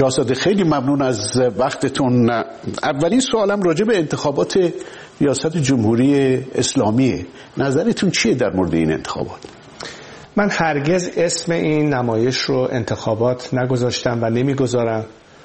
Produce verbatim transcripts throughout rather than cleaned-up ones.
شاهزاده خیلی ممنون از وقتتون. اولین سوالم راجع به انتخابات ریاست جمهوری اسلامیه. نظرتون چیه در مورد این انتخابات؟ من هرگز اسم این نمایش رو انتخابات نگذاشتم و نمیگذارم،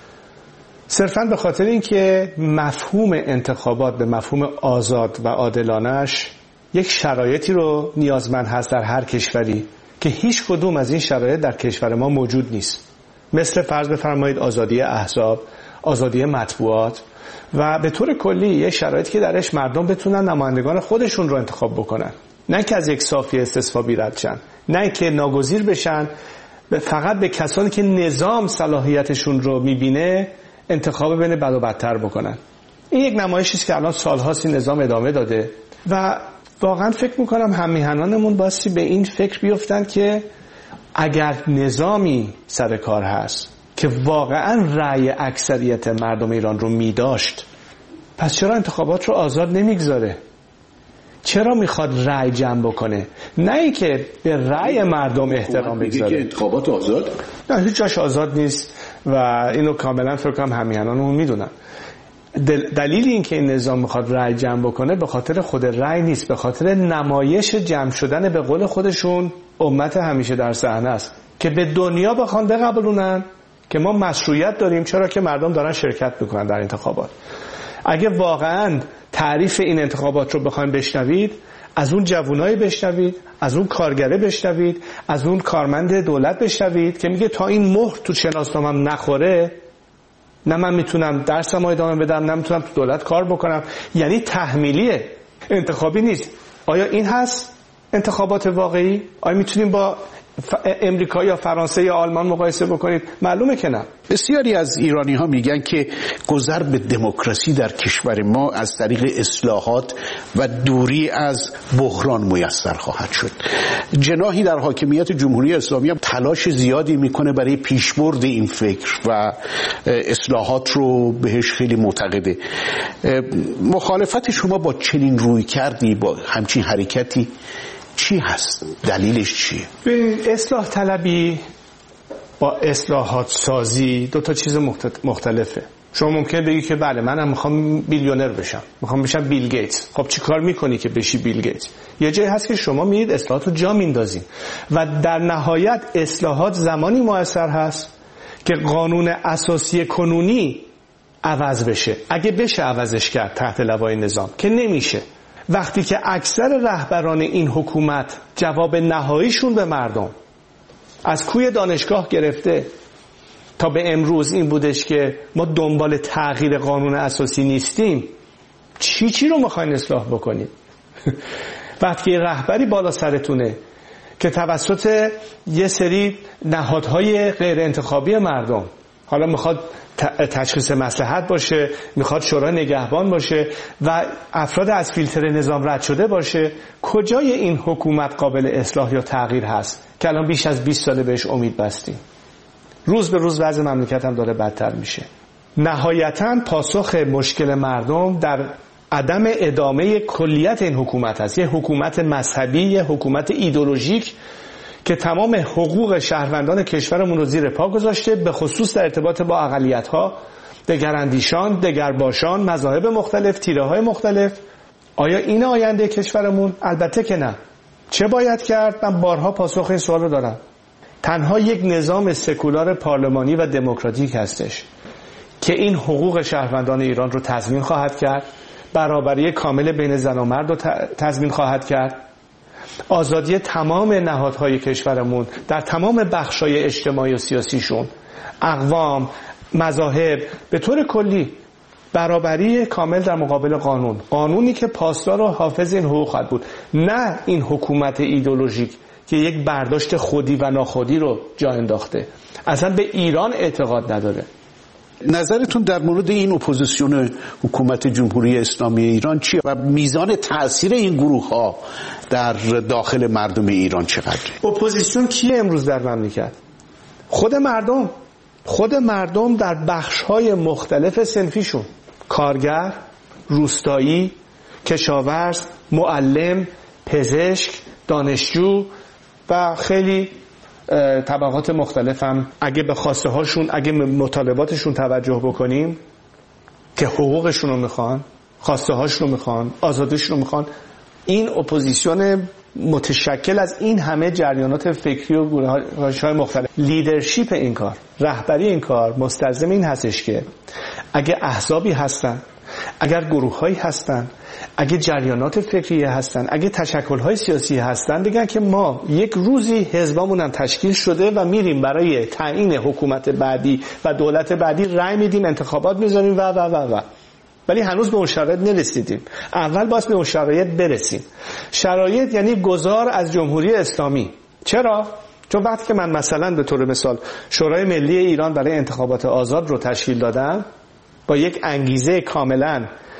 صرفاً به خاطر اینکه مفهوم انتخابات به مفهوم آزاد و عادلانه‌اش یک شرایطی رو نیازمند هست در هر کشوری که هیچ کدوم از این شرایط در کشور ما موجود نیست. مثل فرض بفرمایید آزادی احزاب، آزادی مطبوعات و به طور کلی یک شرایطی که درش مردم بتونن نمایندگان خودشون رو انتخاب بکنن، نه که از یک صافی استصوابی رد شن، نه که ناگزیر بشن فقط به کسانی که نظام صلاحیتشون رو میبینه انتخاب بین بد و بدتر بکنن. این یک نمایشی است که الان سالهاست این نظام ادامه داده و واقعا فکر میکنم هممیهنانمون باستی به این فکر بیفتن که اگر نظامی سر کار هست که واقعا رأی اکثریت مردم ایران رو میداشت، پس چرا انتخابات رو آزاد نمیگذاره؟ چرا میخواد رأی جمع بکنه؟ نه اینکه به رأی مردم احترام بگذاره. انتخابات آزاد؟ نه، هیچ جاش آزاد نیست و اینو کاملا فکر کنم همیهنانمون میدونن. دلیل این که این نظام میخواد رأی جمع بکنه به خاطر خود رأی نیست، به خاطر نمایش جمع شدن به قول خودشون امت همیشه در صحنه است که به دنیا بخوان بقبولونن که ما مشروعیت داریم، چرا که مردم دارن شرکت میکنن در انتخابات. اگه واقعا تعریف این انتخابات رو بخواید بشنوید، از اون جوانای بشنوید، از اون کارگره بشنوید، از اون کارمند دولت بشنوید که میگه تا این مهر تو شناسنامه‌ام نخوره نه من میتونم درسم رو ادامه بدم، نه میتونم تو دولت کار بکنم. یعنی تحمیلیه، انتخابی نیست. آیا این هست انتخابات واقعی؟ آیا میتونیم با امریکا یا فرانسه یا آلمان مقایسه بکنید؟ معلومه که نه. بسیاری از ایرانی ها میگن که گذر به دموکراسی در کشور ما از طریق اصلاحات و دوری از بحران میسر خواهد شد. جناحی در حاکمیت جمهوری اسلامی هم تلاش زیادی میکنه برای پیشبرد این فکر و اصلاحات رو بهش خیلی معتقده. مخالفت شما با چنین روی کردی، با همچین حرکتی چی هست؟ دلیلش چیه؟ به اصلاح طلبی با اصلاحات سازی دو تا چیز مختلفه. شما ممکنه بگی که بله منم میخوام بیلیونر بشم، میخوام بشم بیل گیتس. خب چی کار میکنی که بشی بیل گیتس؟ یه جایی هست که شما میرید اصلاحات رو جا میندازین و در نهایت اصلاحات زمانی موثر هست که قانون اساسی کنونی عوض بشه، اگه بشه عوضش کرد تحت لوای نظام، که نمیشه. وقتی که اکثر رهبران این حکومت جواب نهاییشون به مردم از کوی دانشگاه گرفته تا به امروز این بودش که ما دنبال تغییر قانون اساسی نیستیم، چی چی رو میخواین اصلاح بکنید؟ وقتی رهبری بالا سرتونه که توسط یه سری نهادهای غیر انتخابی مردم، حالا میخواد تشخیص مصلحت باشه، میخواد شورای نگهبان باشه و افراد از فیلتر نظام رد شده باشه، کجای این حکومت قابل اصلاح یا تغییر هست که الان بیش از بیست ساله بهش امید بستیم؟ روز به روز وضع مملکت هم داره بدتر میشه. نهایتاً پاسخ مشکل مردم در عدم ادامه کلیت این حکومت هست. یه حکومت مذهبی، یه حکومت ایدئولوژیک که تمام حقوق شهروندان کشورمون رو زیر پا گذاشته، به خصوص در ارتباط با اقلیت‌ها، دگراندیشان، دگرباشان، مذاهب مختلف، تیره‌های مختلف. آیا این آینده کشورمون؟ البته که نه. چه باید کرد؟ من بارها پاسخ این سوال رو دارم. تنها یک نظام سکولار پارلمانی و دموکراتیک هستش که این حقوق شهروندان ایران رو تضمین خواهد کرد، برابری کامل بین زن و مرد رو تضمین خواهد کرد، آزادی تمام نهادهای کشورمون در تمام بخشای اجتماعی و سیاسیشون، اقوام، مذاهب، به طور کلی برابری کامل در مقابل قانون، قانونی که پاسدار و حافظ این حقوق خواهد بود، نه این حکومت ایدئولوژیک که یک برداشت خودی و ناخودی رو جا انداخته، اصلا به ایران اعتقاد نداره. نظرتون در مورد این اپوزیسیون حکومت جمهوری اسلامی ایران چیه و میزان تأثیر این گروه ها در داخل مردم ایران چقدره؟ اپوزیسیون کیه امروز در مملکت؟ خود مردم. خود مردم در بخش‌های مختلف صنفیشون، کارگر، روستایی، کشاورز، معلم، پزشک، دانشجو و خیلی طبقات مختلف هم اگه به خواسته هاشون، اگه مطالباتشون توجه بکنیم که حقوقشون رو میخوان، خواسته هاشون رو میخوان، آزادیشون رو میخوان، این اپوزیسیون متشکل از این همه جریانات فکری و گروه‌های مختلف، لیدرشپ این کار، رهبری این کار مستلزم این هستش که اگه احزابی هستن، اگر گروه‌هایی هستن، اگه جریانات فکری هستن، اگه تشکل‌های سیاسی هستن، بگن که ما یک روزی حزبامون هم تشکیل شده و میریم برای تعیین حکومت بعدی و دولت بعدی رأی میدیم، انتخابات میذاریم و و و و ولی هنوز به اون شرایط نرسیدیم. اول باید به اون شرایط برسیم. شرایط یعنی گذار از جمهوری اسلامی. چرا؟ چون وقتی که من مثلا به طور مثال شورای ملی ایران برای انتخابات آزاد رو تشکیل دادم با یک انگیزه کاملا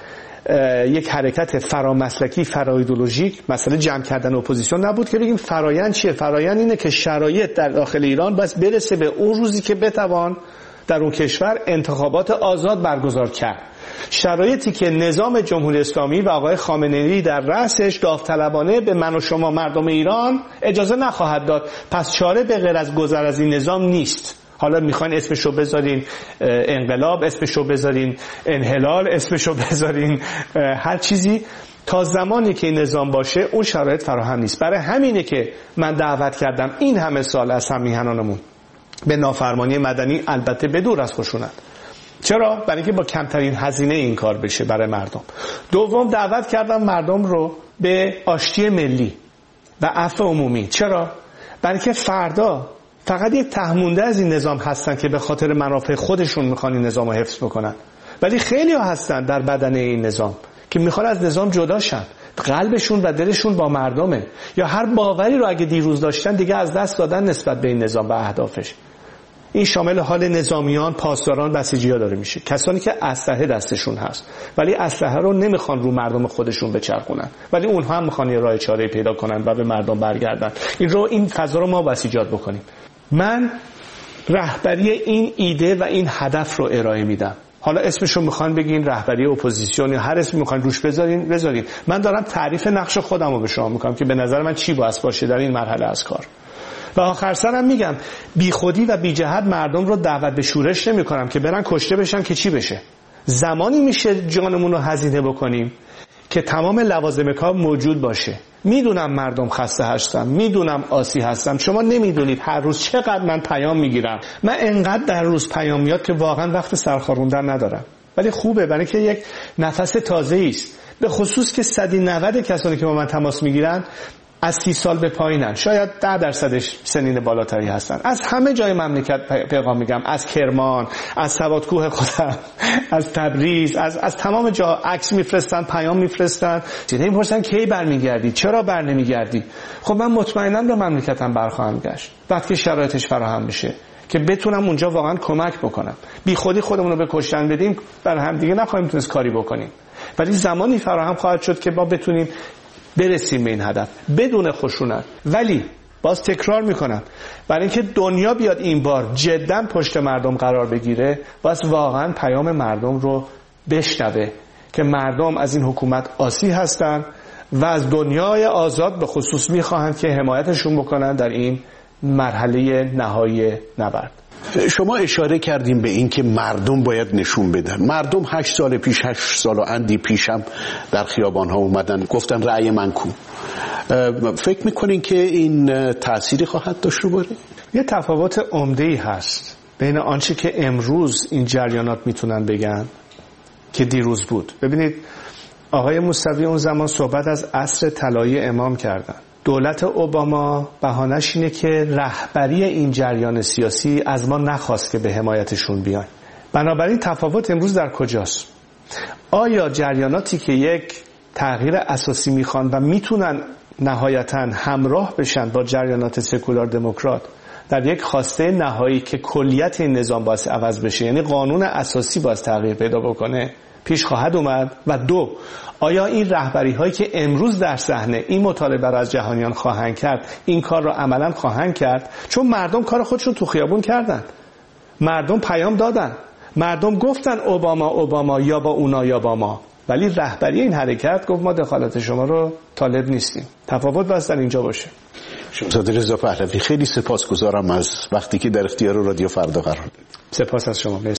یک حرکت فرامسلکی فرایدولوژیک، مثلا جمع کردن اپوزیسیون نبود که بگیم فرایند چیه؟ فرایند اینه که شرایط در داخل ایران باید برسه به اون روزی که بتوان در اون کشور انتخابات آزاد برگزار کرد. شرایطی که نظام جمهوری اسلامی و آقای خامنه‌ای در رأسش داوطلبانه به من و شما مردم ایران اجازه نخواهد داد. پس چاره به غیر از گذر از این نظام نیست. حالا میخواین اسمشو بذارین انقلاب، اسمشو بذارین انحلال، اسمشو بذارین هر چیزی، تا زمانی که این نظام باشه اون شرایط فراهم نیست. برای همینه که من دعوت کردم این همه سال از هم میهنانمون به نافرمانی مدنی، البته بدور از خشونت. چرا؟ برای اینکه با کمترین هزینه این کار بشه برای مردم. دوم، دعوت کردم مردم رو به آشتی ملی و عفو عمومی. چرا؟ برای اینکه فردا فقط یک تهمونده از این نظام هستن که به خاطر منافع خودشون میخوان این نظام رو حفظ بکنن، ولی خیلی ها هستن در بدن این نظام که میخوان از نظام جدا شن، قلبشون و دلشون با مردمه، یا هر باوری رو اگه دیروز داشتن دیگه از دست دادن نسبت به این نظام و اهدافش. این شامل حال نظامیان، پاسداران، بسیجی‌ها داره میشه، کسانی که اسلحه دستشون هست ولی اسلحه رو نمیخوان رو مردم خودشون بچرخونن، ولی اونها هم میخوان یه راه چاره پیدا کنن و به مردم برگردن. این رو این فضا رو ما بسیجات بکنیم. من رهبری این ایده و این هدف رو ارائه میدم. حالا اسمشو میخوان بگین رهبری اپوزیسیون یا هر اسمی میخوان روش بذارین بذارین. من دارم تعریف نقش خودم رو به شما میکنم که به نظر من چی باید باشه در این مرحله از کار. و آخر سرم میگم بی خودی و بی جهت مردم رو دعوت به شورش نمی کنم که برن کشته بشن که چی بشه. زمانی میشه جانمون رو هزینه بکنیم که تمام لوازم کار موجود باشه. میدونم مردم خسته هستم، میدونم آسی هستم، شما نمیدونید هر روز چقدر من پیام میگیرم. من انقدر در روز پیام میاد که واقعا وقت سرخاروندن ندارم، ولی خوبه برای که یک نفس تازه‌ای است. به خصوص که صد و نود کسانی که با من تماس میگیرن از سی سال به پایینن، شاید ده درصدش سنین بالاتری هستن. از همه جای مملکت پیغام میگم، از کرمان، از سوادکوه خودم، از تبریز، از از تمام جا عکس میفرستن، پیام میفرستن، نمیپرسن کی برمیگردی، چرا برنمیگردی. خب من مطمئنم به مملکتم برخواهم گشت وقتی شرایطش فراهم بشه که بتونم اونجا واقعا کمک بکنم. بی خودی خودمون رو به کشتن بدیم بر هم دیگه نخواهیم تونست کاری بکنیم، ولی زمانی فراهم خواهد شد که ما بتونیم برسیم به این هدف بدون خشونت. ولی باز تکرار میکنم، برای اینکه دنیا بیاد این بار جدا پشت مردم قرار بگیره، باز واقعا پیام مردم رو بشنوه که مردم از این حکومت آسی هستن و از دنیای آزاد به خصوص میخواهند که حمایتشون بکنن در این مرحله نهایی نبرد. شما اشاره کردیم به این که مردم باید نشون بدن. مردم هشت سال پیش، هشت سال و اندی پیشم در خیابان ها اومدن گفتن رأی من کو. فکر میکنین که این تأثیری خواهد داشت رو باره؟ یه تفاوت عمده‌ای هست بین آنچه که امروز این جریانات میتونن بگن که دیروز بود. ببینید آقای موسوی اون زمان صحبت از عصر طلایی امام کردن. دولت اوباما بهانه‌اش اینه که رهبری این جریان سیاسی از ما نخواست که به حمایتشون بیان. بنابراین تفاوت امروز در کجاست؟ آیا جریاناتی که یک تغییر اساسی میخوان و میتونن نهایتاً همراه بشن با جریانات سکولار دموکرات در یک خواسته نهایی که کلیت این نظام باید عوض بشه، یعنی قانون اساسی باید تغییر پیدا بکنه، پیش خواهد اومد؟ و دو، آیا این رهبری هایی که امروز در صحنه این مطالبه را از جهانیان خواهند کرد این کار را عملا خواهند کرد؟ چون مردم کار خودشون تو خیابون کردن، مردم پیام دادن، مردم گفتن اوباما اوباما یا با اونا یا با ما، ولی رهبری این حرکت گفت ما دخالت شما رو طالب نیستیم. تفاوت بس در اینجا باشه. شاهزاده رضا پهلوی، خیلی سپاسگزارم از وقتی که در اختیار رادیو فردا قرار دادید. سپاس از شما.